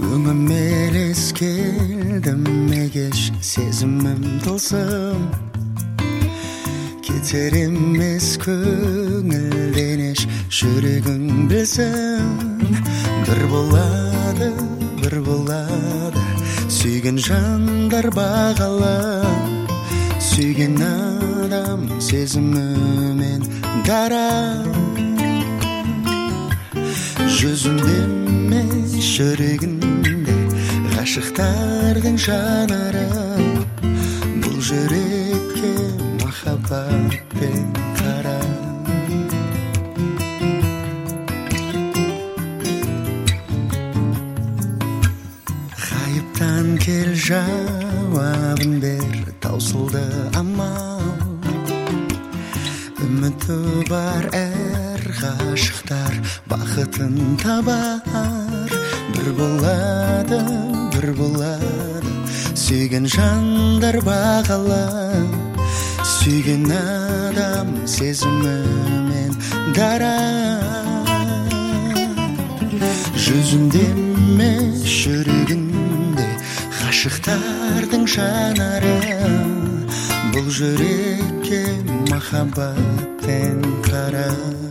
өңіме елес келді мегеш сезімім тылсым кетер емес көңілден еш жүрегің білсін бір болады сүйген жандар бағалы сүйген адам сезімімен дара жүзінде емес жүрегінде ғашықтардың жанары бұл жүрекке махаббатпен қара ғайыптан кел жауабын бер таусылды амал үміті бар әр ғашықтар бақытын табар бір болады сүйген жандар бағалы сүйген адам сезімімен дара жүзінде емес жүрегінде ғашықтардың жанары бұл жүрекке махаббатпен қара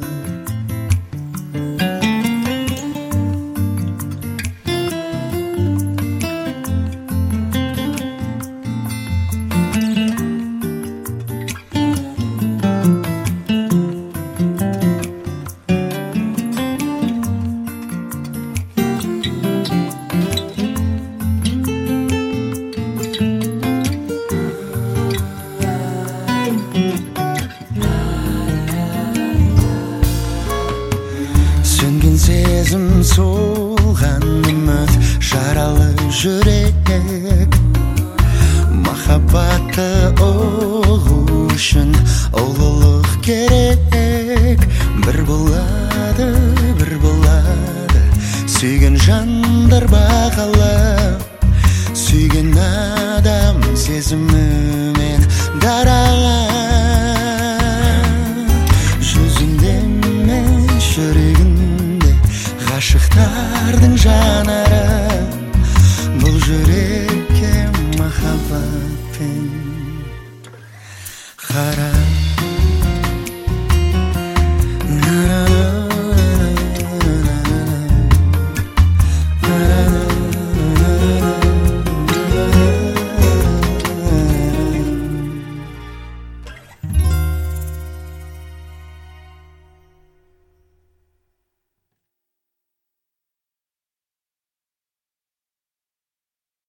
сезім солған үміт жаралы жүрек махаббатты ұғу үшін ұлылық керек бір болады сүйген жандар бағалы сүйген адам сезімімен дара